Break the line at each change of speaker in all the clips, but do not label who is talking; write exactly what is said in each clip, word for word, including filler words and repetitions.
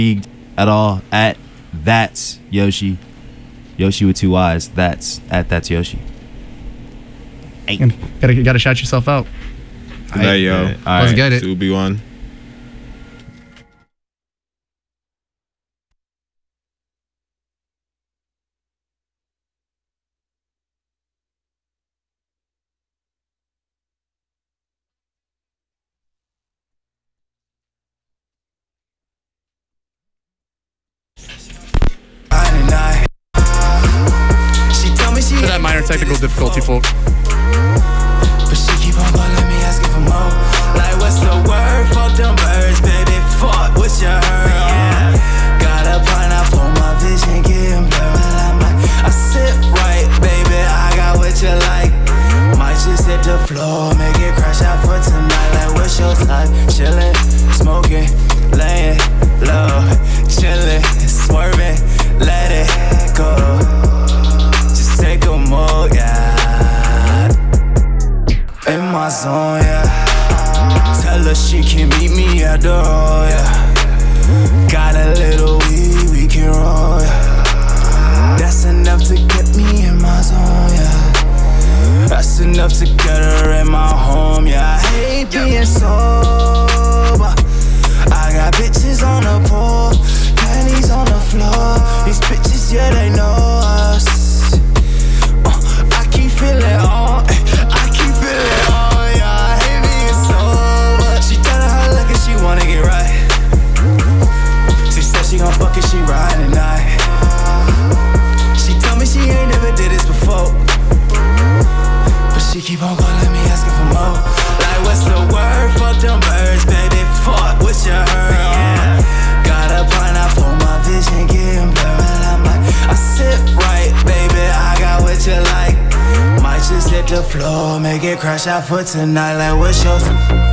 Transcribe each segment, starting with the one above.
at all at that's Yoshi. Yoshi with two eyes. That's at that's Yoshi.
Hey. Gotta gotta shout yourself out.
Good night, yo.
All right.
Let's get it.
two B one.
For that minor technical difficulty, folks.
But she keep on calling me asking for more. Like, what's the word? Fuck them birds, baby. Fuck what you heard, yeah. Got a pineapple, my vision getting blurred. I'm like, I sit right, baby. I got what you like. Might just hit the floor, make it crash out for tonight. Like, what's your type? Chillin', smoking, laying low, chillin', swerving, let it go. Take a more, yeah. In my zone, yeah. Tell her she can meet me at the road, yeah. Got a little weed, we can roll, yeah. That's enough to get me in my zone, yeah. That's enough to get her in my home, yeah. I hate being sober. I got bitches on the pole, panties on the floor. These bitches, yeah, they know us. Feel it all, I keep feeling all, yeah. I hate being sober. She done her look and she wanna get right. She said she gon' fuck it, she riding tonight. She told me she ain't never did this before, but she keep on calling me asking for more. Like, what's the word? Fuck them birds, baby. Fuck what you heard, yeah. Got a pineapple, my vision getting blurred. I'm like, I sit right, baby. I got what you like. Might just hit the floor, make it crash out for tonight. Like, what's your...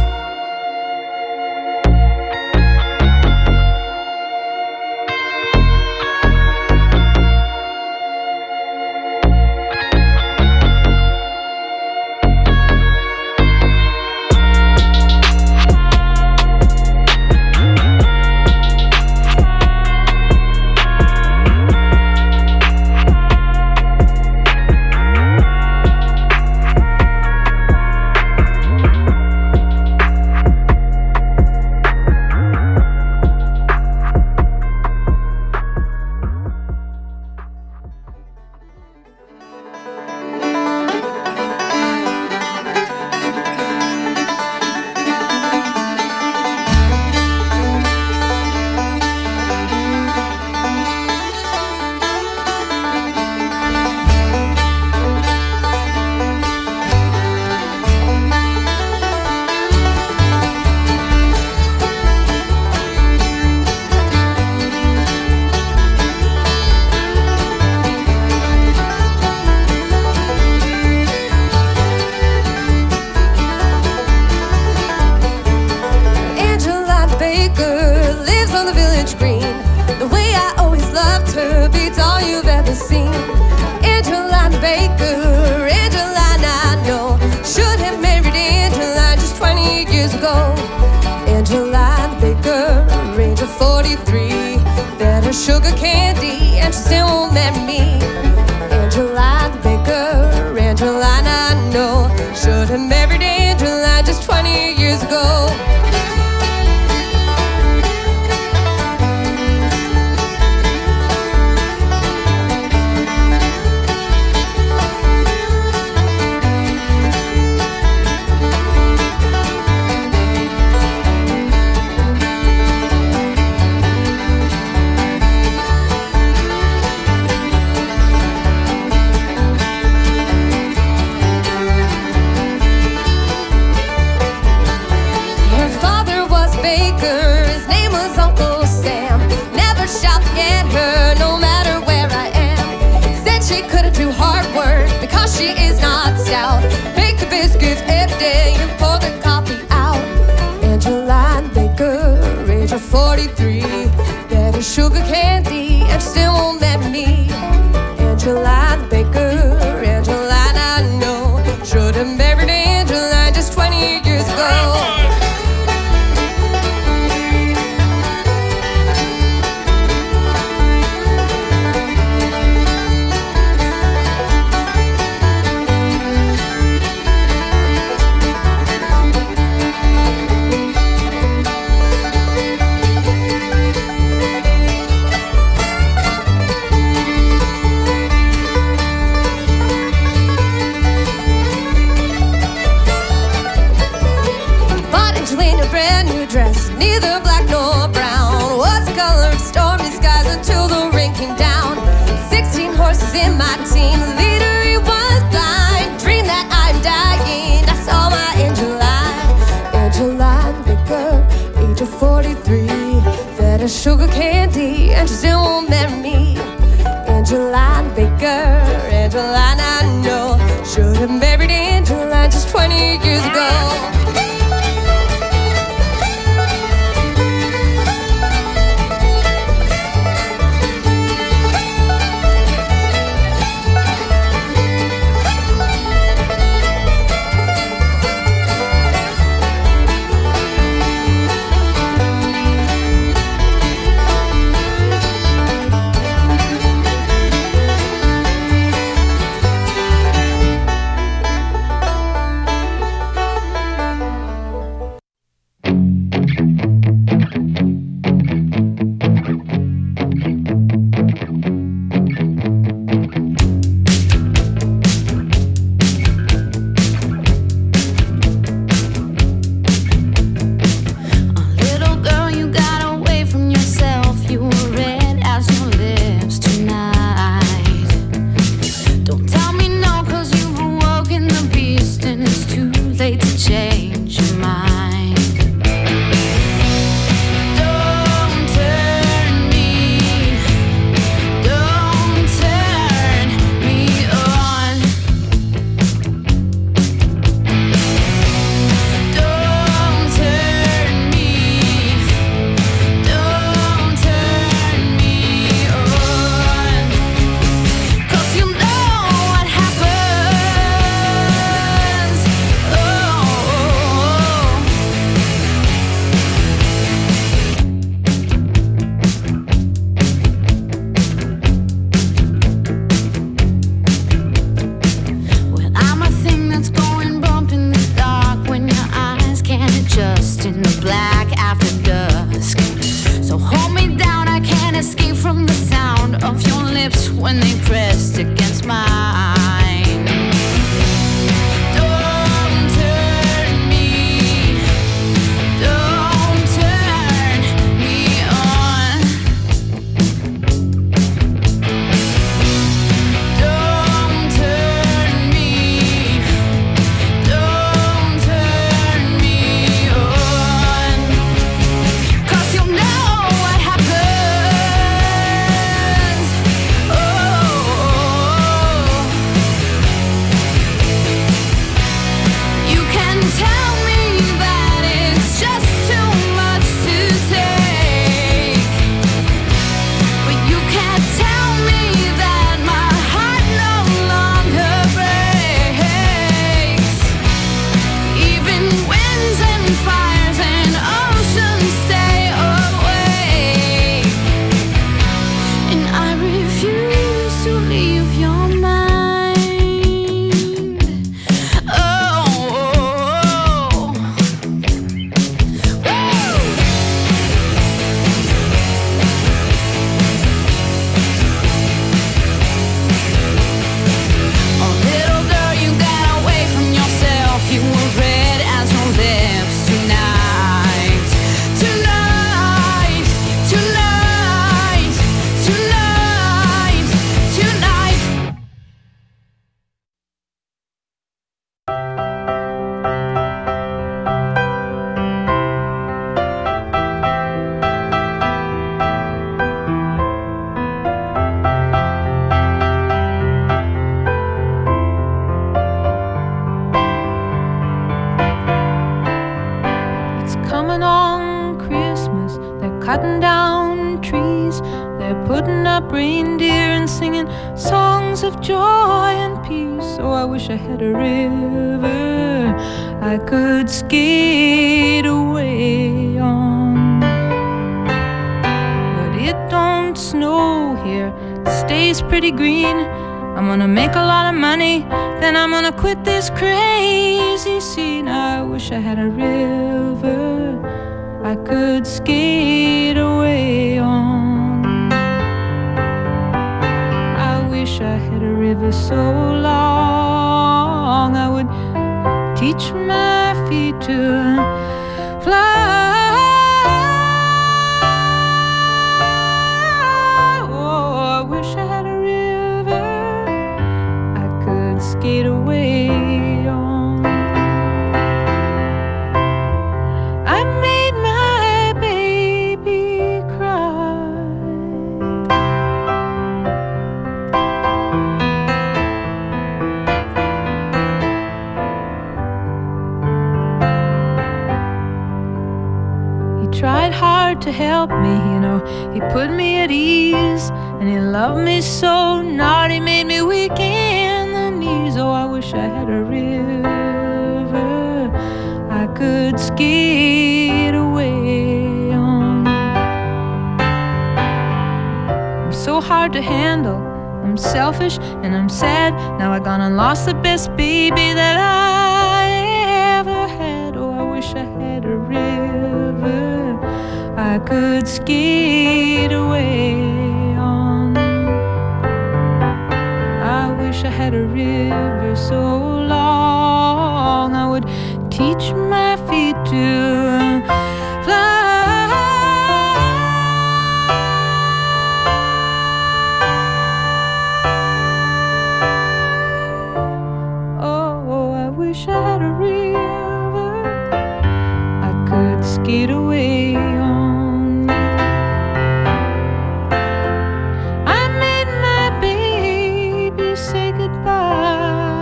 Sugar candy, and she still won't marry me. Angela the baker, Angelina I know, should have married Angela just twenty years ago. She is not stout. Bake the biscuits every day and pour the coffee out. Angeline Baker, age of forty-three. Better sugar candy and she still won't let me. Angeline Baker, Angeline I know, should have married Angeline just twenty years ago. a sugar candy, and she still won't marry me. Angeline Baker, Angeline I know, should have married Angeline just twenty years ago.
cutting down trees. They're putting up reindeer and singing songs of joy and peace. Oh, I wish I had a river I could skate away on. But it don't snow here, it stays pretty green. I'm gonna make a lot of money, then I'm gonna quit this crazy scene. I wish I had a river I could skate away on. I wish I had a river so long I would teach my feet to fly. Oh, I wish I had a river I could skate away on. I made my baby cry. to help me, you know. He put me at ease, and he loved me so not. He made me weak in the knees. Oh, I wish I had a river I could skate away on. I'm so hard to handle, I'm selfish and I'm sad. Now I gone and lost the best baby that I ever had. Oh, I wish I had a river I could skate away on. I wish I had a river so long I would teach my feet to fly. Oh, I wish I had a river I could skate away on. I made my baby say goodbye.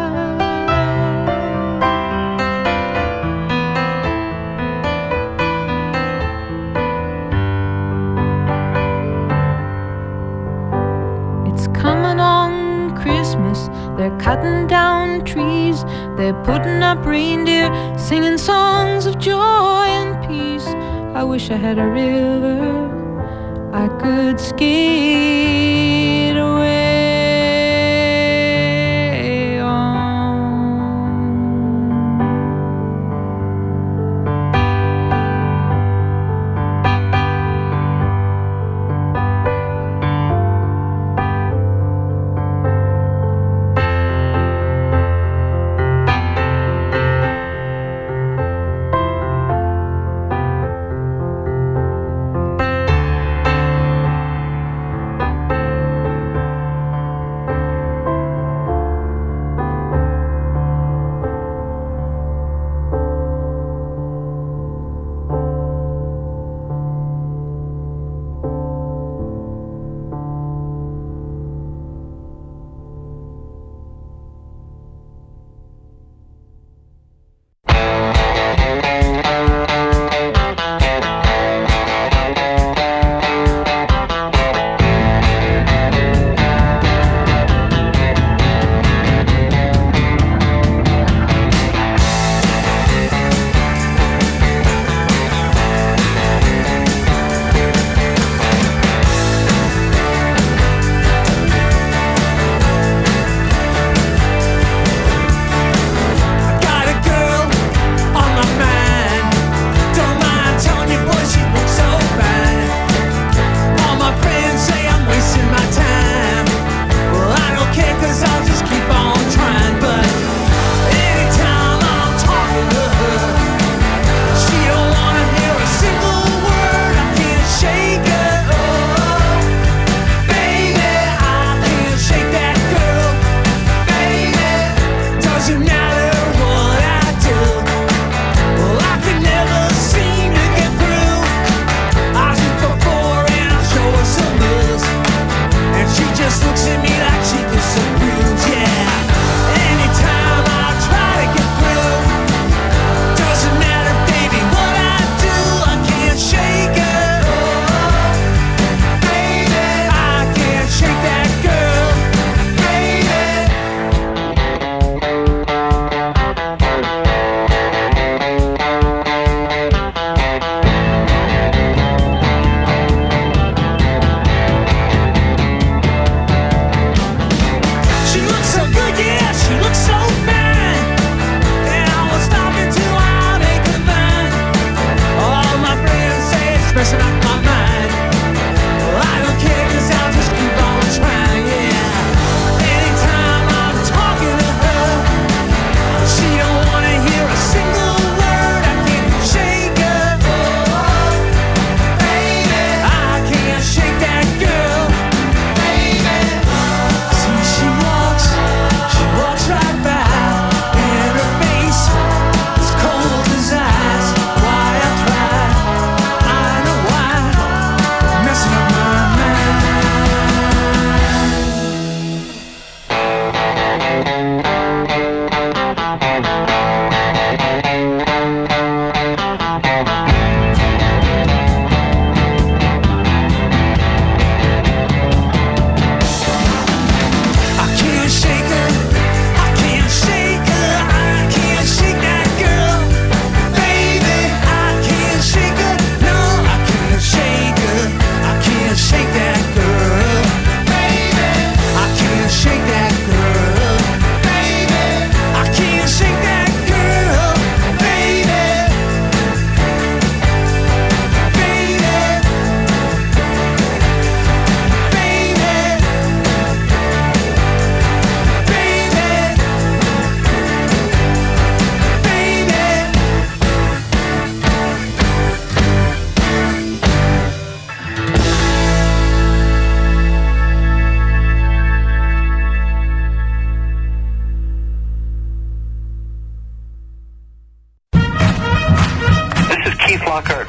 It's coming on Christmas, they're cutting down trees, they're putting up reindeer, singing songs of joy and peace. I wish I had a river I could skate away on.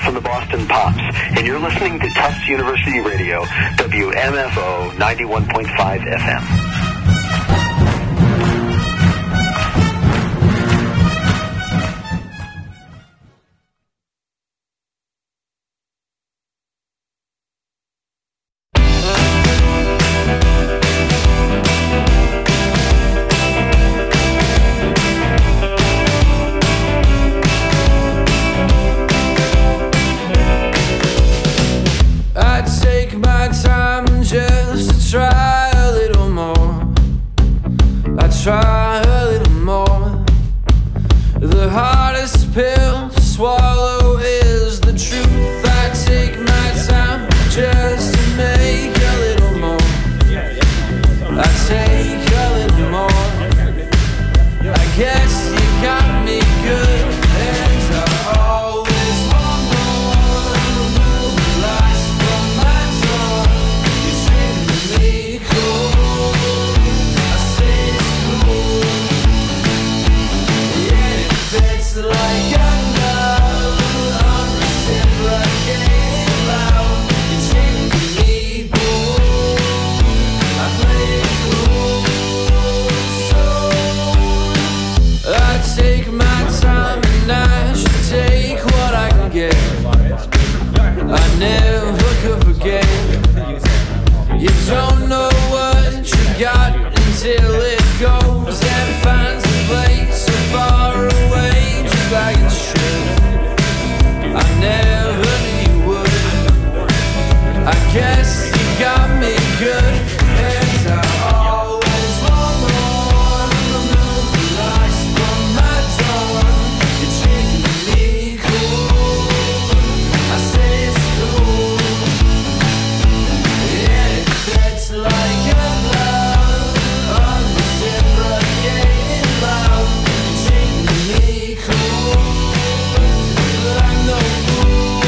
from the Boston Pops, and you're listening to Tufts University Radio, W M F O ninety-one point five F M.
Try a little more. The hardest pill to swallow is the truth. I take my time just to make a little more. I take a little more. I guess you got me good, and I always want more. Remove the lies from my door. You're treating me cool. I say it's it's like I'm love, I'm reciprocating loud. You're treating me cool, I play it cool. So I take my time and I should take what I can get. I never could forget. You don't know what you got until it goes and finds a place so far away, just like it should. I never knew you would. I guess you got me good, and I always want more. Remove the lies from my door. You're treating me cool. I say it's cool. Yeah, that's like a love, unreciprocated love. You're treating me cool, like no fool.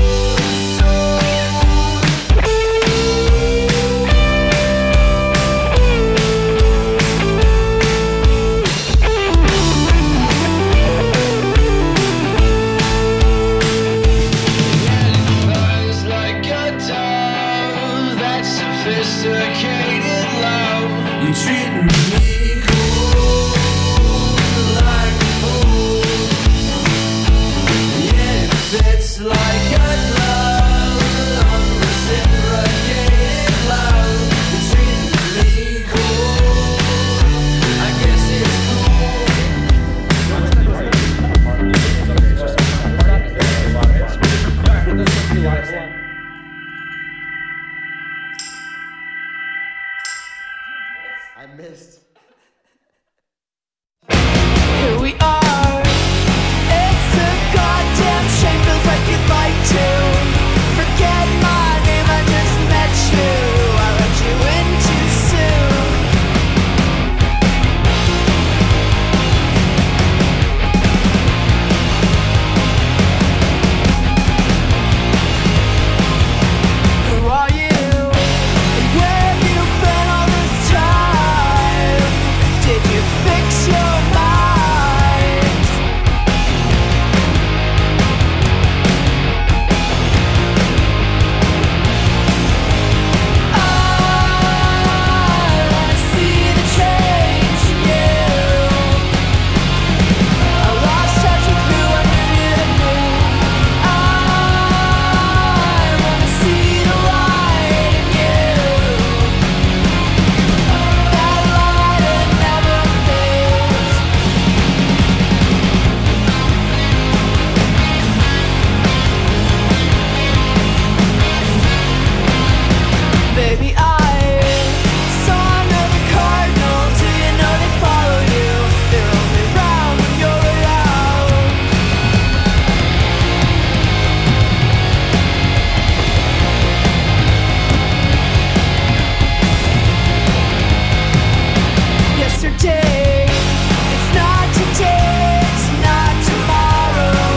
Love's like a dove, that sophisticated love. You're treating me cool, like a fool. Yeah, it's like a glove, unreciprocated love. You're treating me cool, I guess it's
I missed.
Here we are. It's a goddamn shame. Feels like you'd like to forget my name. I just met you. I let you in too soon. Who are you? And where have you been all this time? Did you fix your mind? I wanna see the change in you. I lost touch with who I knew you to be. I wanna see the light in you. That light it never fades. Baby, I saw another cardinal. Do you know they follow you? They're only round when you're around. Yesterday, it's not today, it's not tomorrow.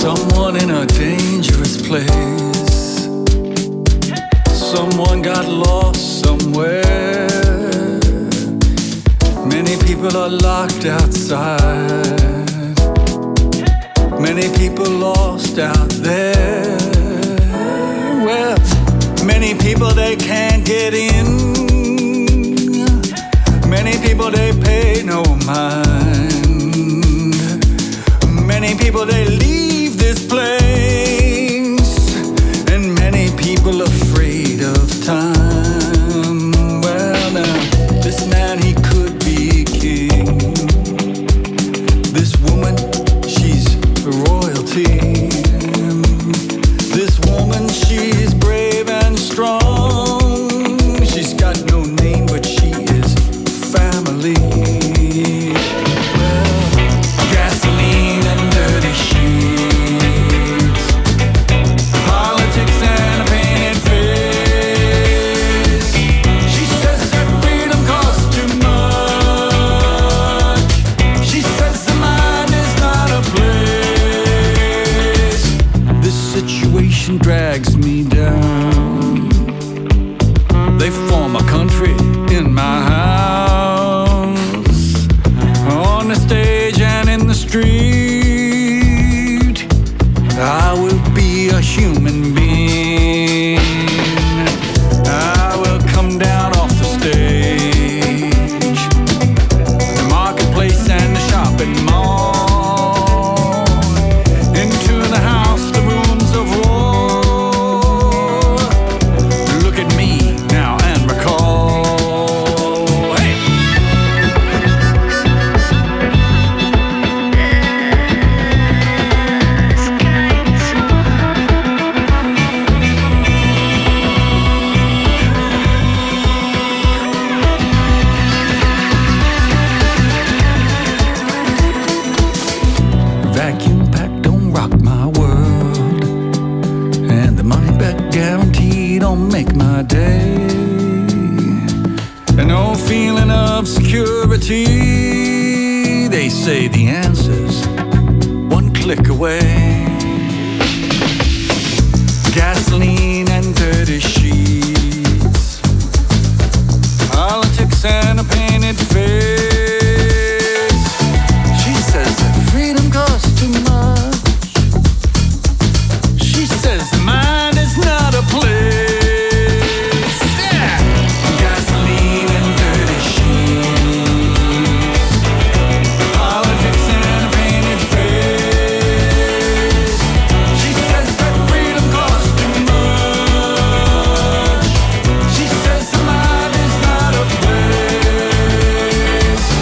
Someone in a dangerous place. Someone got lost somewhere. Many people are locked outside. Many people lost out there. Well, many people they can't get in. Many people they pay no mind. Many people they leave this place. And many people afraid of time. Well now, this man he could be king. This woman, she's royalty. This woman, she's brave and strong. She's got no name, but she is family. Well, gasoline and dirty sheets, politics and a painted face. She says that freedom costs too much. She says the mind is not a place. This situation drags me down. They form a country in my house, on the stage and in the street. I will be a human being. I will come down off the stage, the marketplace and the shopping mall, into the house, the rooms of war. Look at me now and recall. Hey! Vacuum pack don't rock my world, and the money back guarantee don't make my day. And no feeling of security. They say the answer's one click away. Gasoline and dirty sheets, politics and a painted face. She says that freedom costs too much. She says the mind is not a place. Yeah. Gasoline and dirty sheets, politics and a painted face. She says that freedom costs too much. She says the mind is not a place.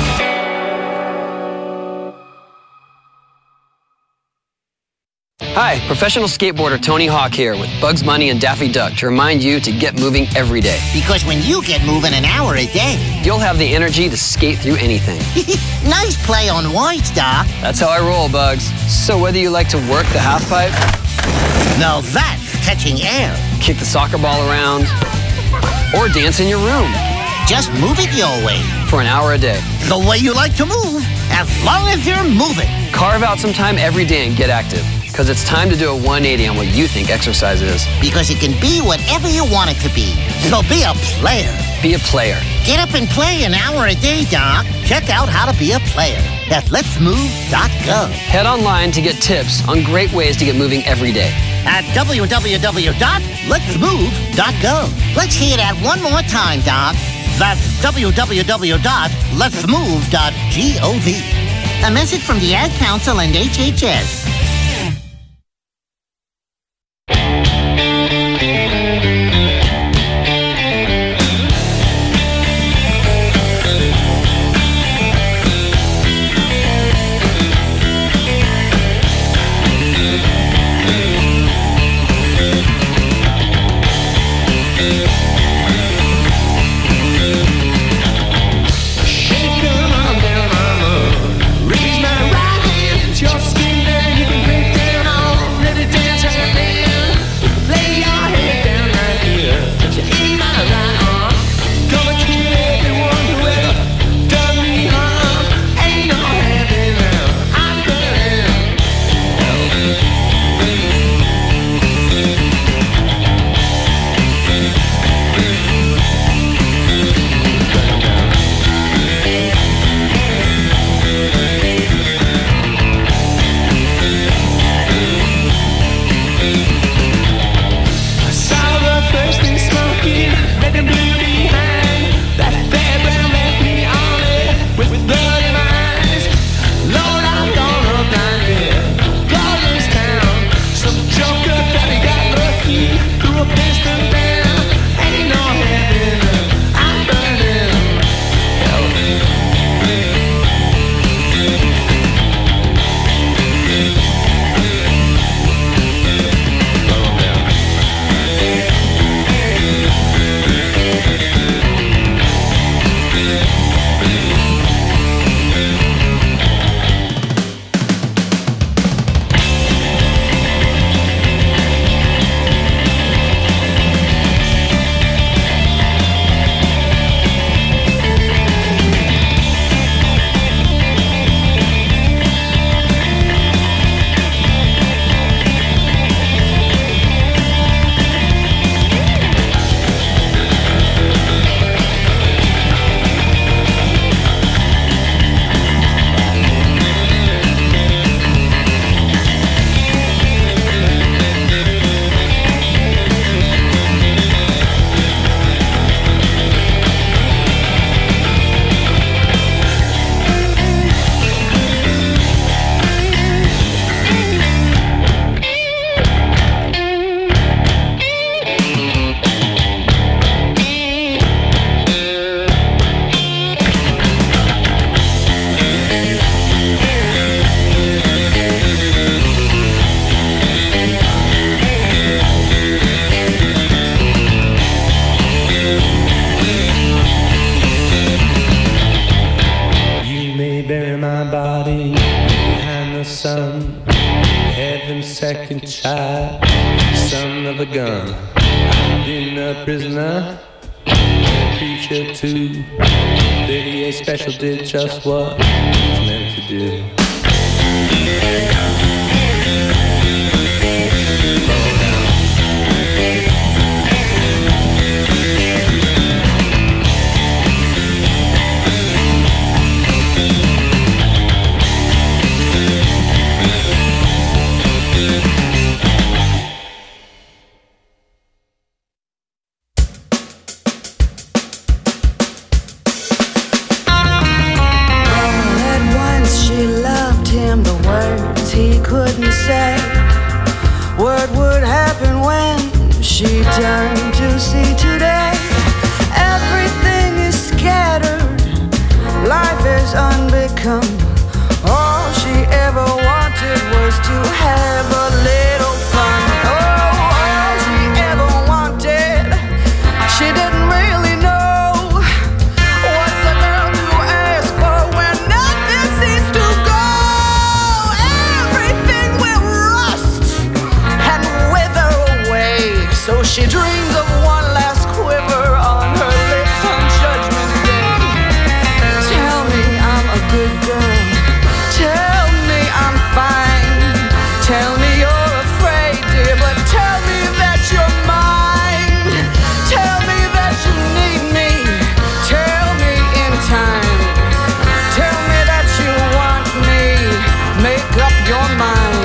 Hi, professional skateboarder Tony Hawk here with Bugs Bunny and Daffy Duck to remind you to get moving every day.
Because when you get moving an hour a day,
You'll have the energy to skate through anything.
nice play on words, Doc.
That's how I roll, Bugs. So whether you like to work the half pipe,
Now that's catching air.
kick the soccer ball around, or dance in your room
Just move it your way.
for an hour a day,
The way you like to move, as long as you're moving.
carve out some time every day and get active. Because it's time to do a one eighty on what you think exercise is.
Because it can be whatever you want it to be. So be a player.
Be a player.
Get up and play an hour a day, Doc. Check out how to be a player at lets move dot gov.
Head online to get tips on great ways to get moving every day.
At w w w dot lets move dot gov. Let's hear that one more time, Doc. That's w w w dot lets move dot gov. A message from the Ad Council and H H S.
Shake 'em on down, mama. Raise my right hand at your skin, then
my body behind the sun. Heaven's second child, son of a gun. I've been a prisoner, a preacher too. thirty-eight Special did just what it was meant to do.
What would happen when she turned to see today? Everything is scattered, life is unbecome. All she ever wanted was to have a little fun. Oh, all she ever wanted, she didn't really know. What's a girl to ask for when nothing seems to go? Everything will rust and wither away. So she dreams of one last quiver on her lips on Judgment Day. Tell me I'm a good girl. Tell me I'm fine. Tell me you're afraid, dear, but tell me that you're mine. Tell me that you need me. Tell me in time. Tell me that you want me. Make up your mind.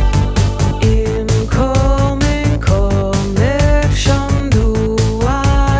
Incoming connection, do I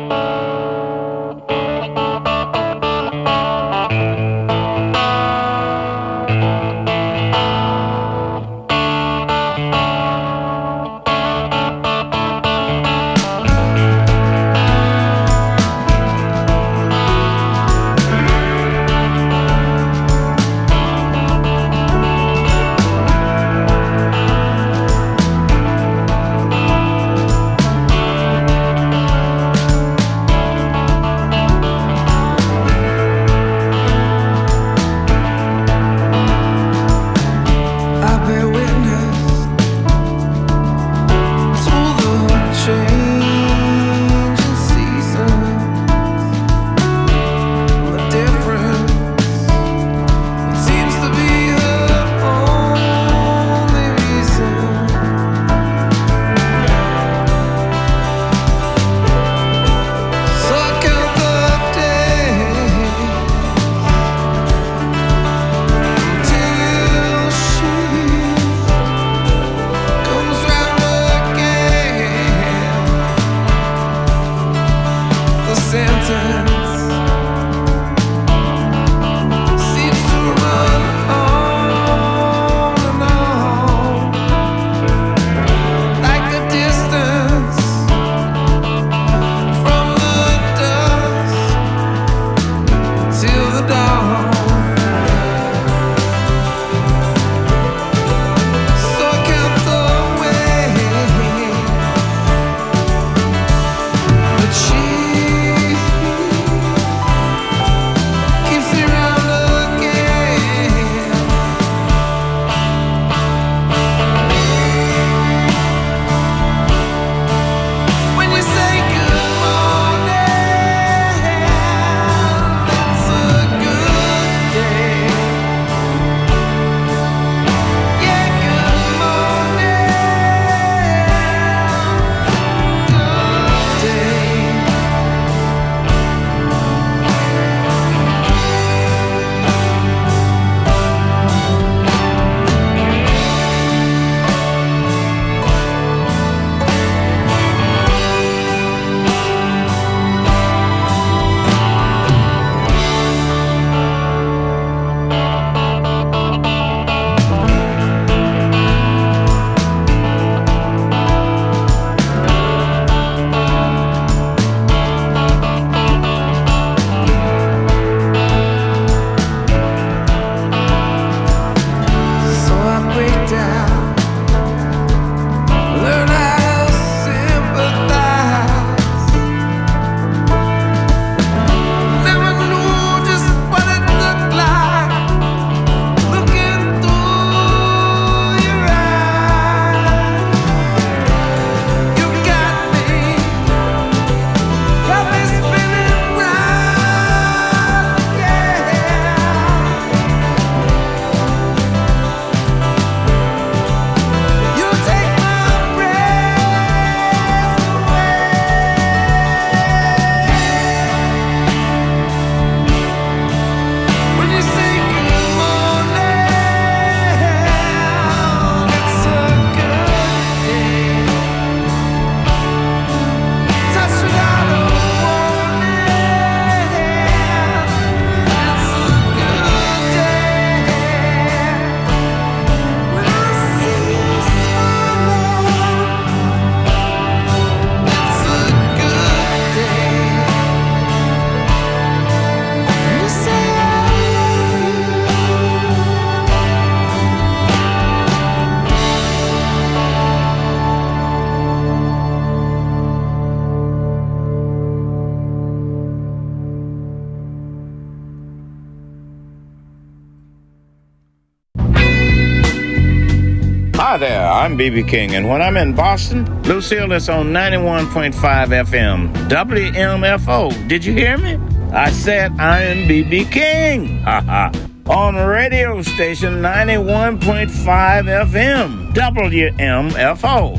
Hi there, I'm B B King, and when I'm in Boston, Lucille is on ninety-one point five F M, W M F O. Did you hear me? I said I am B B King. Ha ha. On radio station ninety-one point five F M, W M F O.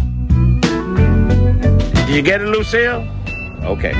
Did you get it, Lucille? Okay.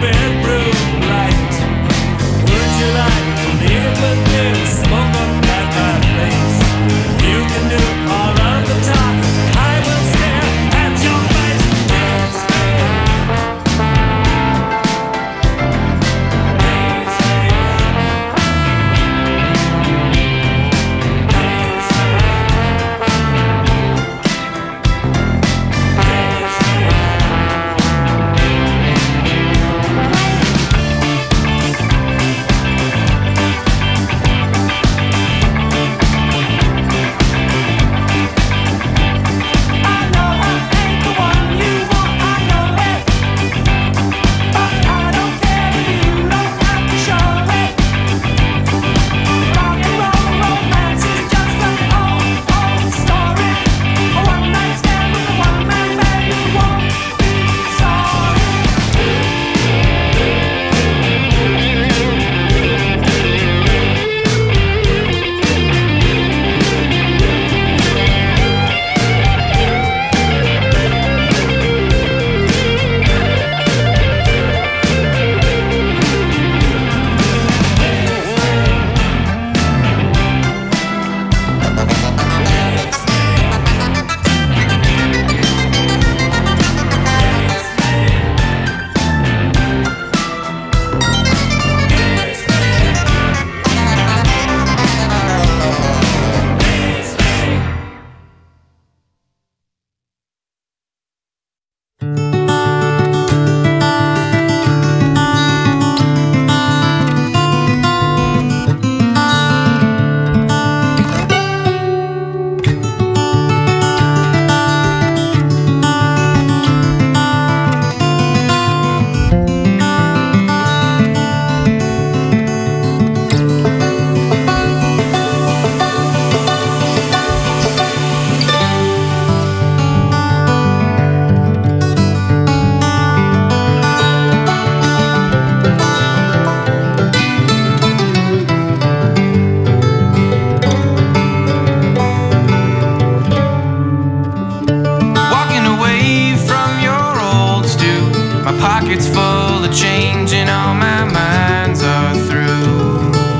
pockets full of change and all my minds are through.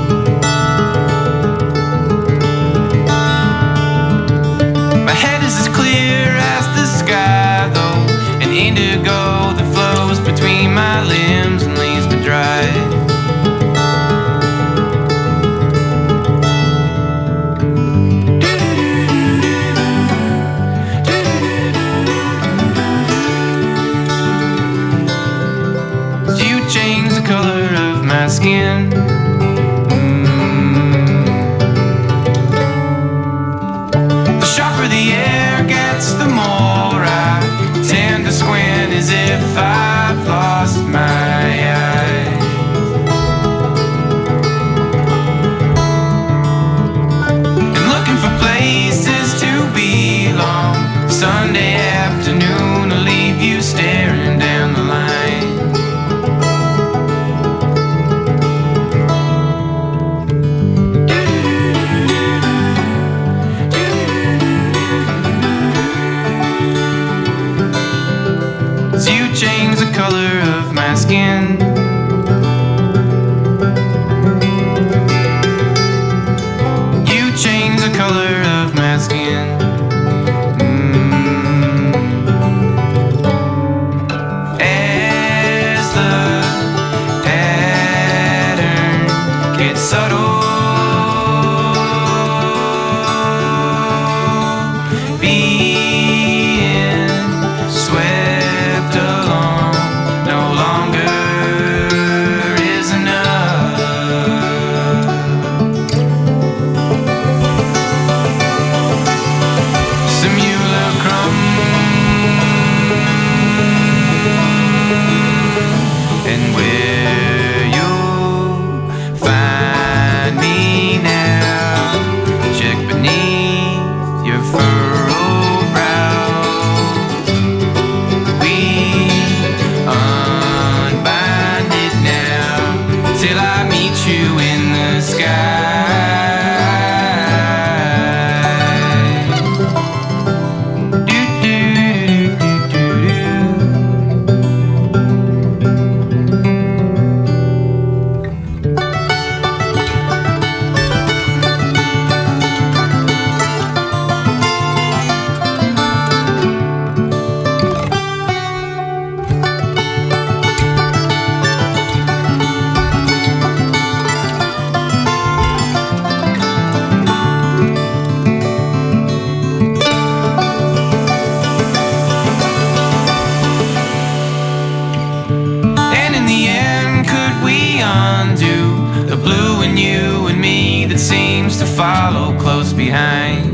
My head is as clear as the sky though, an indigo that flows between my limbs and leaves me dry. Skin. Mm. The sharper the air gets, the more I tend to squint as if I've lost my eye. And looking for places to belong. Sunday afternoon will leave you staring down the line. Change the color of my skin. You change the color of my skin. Mm. As the pattern gets subtle, being swept along no longer is enough. Simulacrum, and where you'll find me now, check beneath your furrowed brow. We unbind it now till I meet you in the sky. Do, do, do, do, do, do. follow close behind.